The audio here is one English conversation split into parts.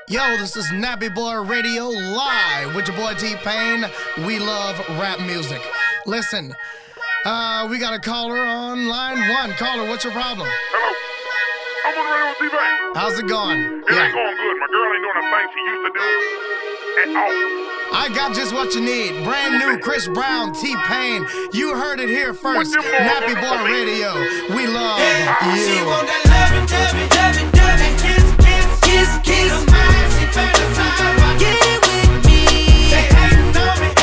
Yo, this is Nappy Boy Radio live with your boy T-Pain. We love rap music. Listen, we got a caller on line one. Caller, what's your problem? Hello. I'm on the radio with T-Pain. How's it going? It ain't going good. My girl ain't doing the thing she used to do at all. I got just what you need. Brand new Chris Brown, T-Pain. You heard it here first. Nappy Boy Radio. We love you. She want that loving, kiss, kiss. She fantasize about getting with me. They hating on me,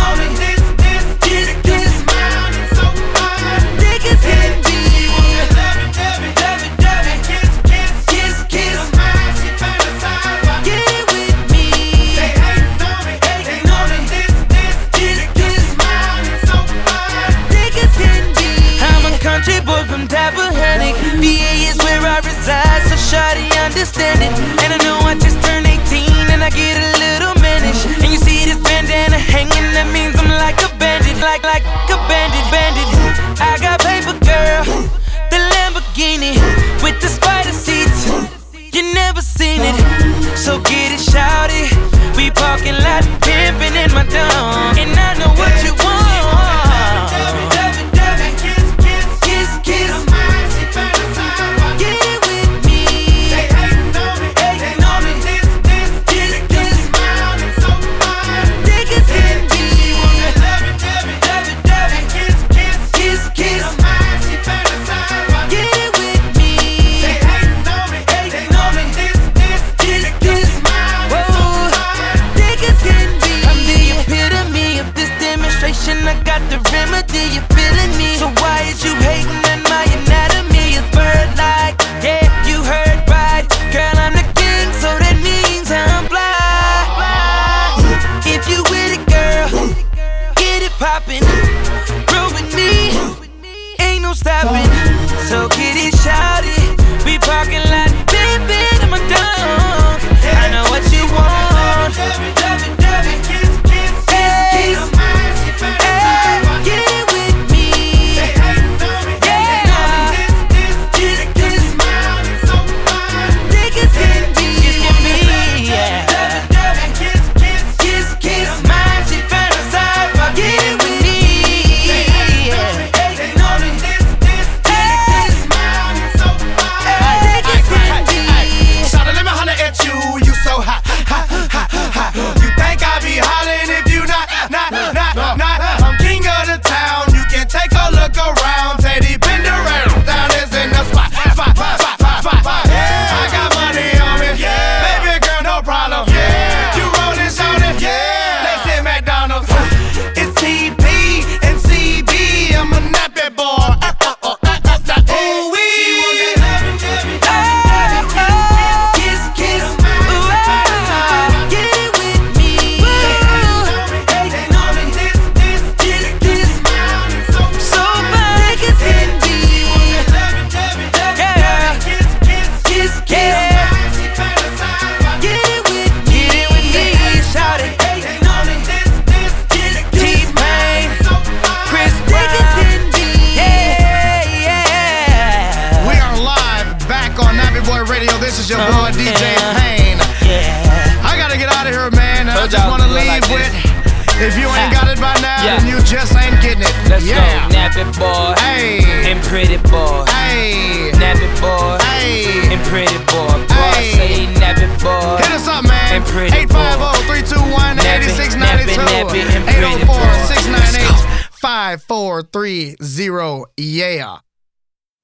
this smile is so fine. Thick as can be. She want that loving, kiss. She fantasize about getting with me. They hating on me, this smile is so fine. Thick as can be. I'm a country boy from Tappahannock. VA is where I reside, so shawty understand it. And I know I just turned 18 and I get a little mannish. And you see this bandana hanging, that means I'm like a bandit, like a bandit. I got paper, girl, the Lamborghini with the spider seats. You never seen it, so get it, shawty. We parking lot pimping in my dome, and I know what you want. I got the remedy, you feeling me? So why is you hating on my anatomy? It's bird-like, yeah, you heard right. Girl, I'm the king, so that means I'm fly. If you with it, girl, get it poppin'. Roll with me, ain't no stopping. So get it shouted, we parking lot, baby, in my dome. I know what you want. This is your boy DJ Pain. I gotta get out of here, man. I just wanna leave with, if you ain't got it by now, then you just ain't getting it. Let's go, Nappy Boy, hey, and Pretty Boy, hey, Nappy Boy, hey, and Pretty Boy. Boy, say Nappy Boy. Hit us up, man. And Pretty Boy. 850-321-8692. 804-698-5430. Yeah.